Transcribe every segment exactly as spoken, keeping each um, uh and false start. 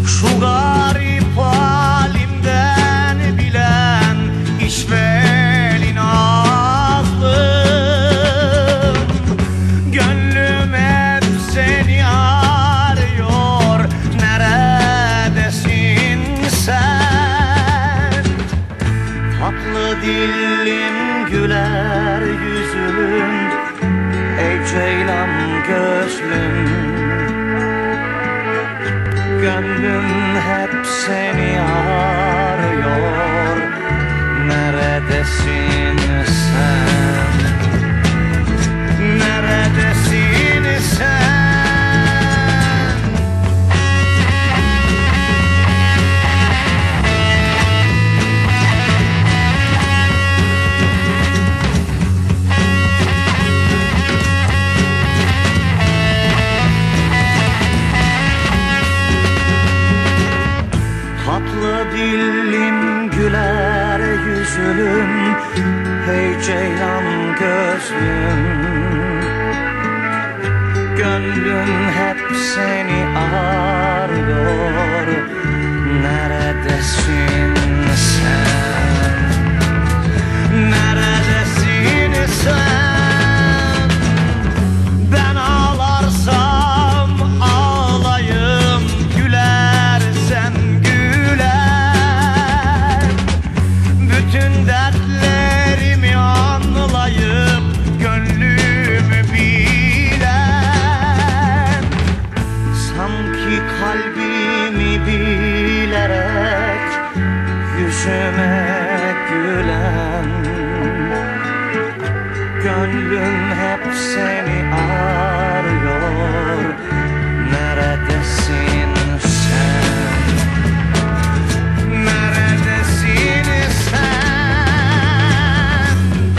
Şu garip halimden bilen işveli nazlım. Gönlüm hep seni arıyor, neredesin sen? Tatlı dilim, güler yüzün, ey ceylan gözlüm. Gönlüm hep seni arıyor, neredesin sen? Neredesin sen? Tatlı dilim, güler yüzüm, hey ceylan gözlüm. Gönlüm hep seni arıyor, neredesin sen? Neredesin sen? Ben ağlarsam ağlayayım, gülersen bütün dertlerimi anlayıp gönlümü bilen, sanki kalbimi bilerek yüzüme gülen. Gönlüm hep seni arıyor, neredesin sen? Neredesin sen?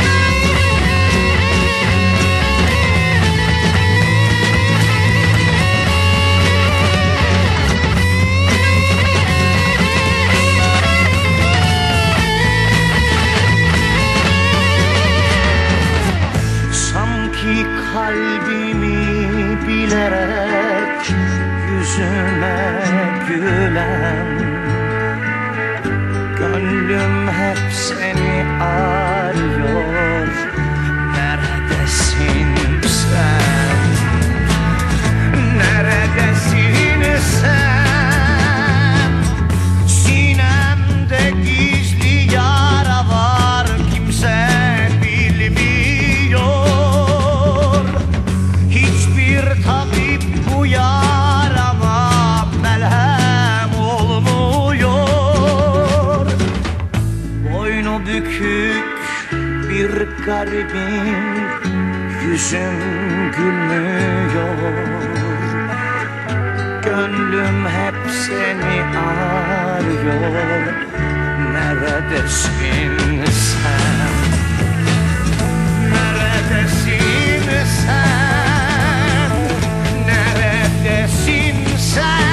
Sanki kalbimi bilerek yüzüme gülen. Gönlüm hep seni arıyor, neredesin sen? Neredesin sen? Sinemde gizli yara var, kimse bilmiyor. Hiçbir tabip bu yarama melhem olmuyor. Boynu bükük bir garibim, yüzüm gülmüyor. Gönlüm hep seni arıyor, neredesin sen? Neredesin sen? Neredesin sen?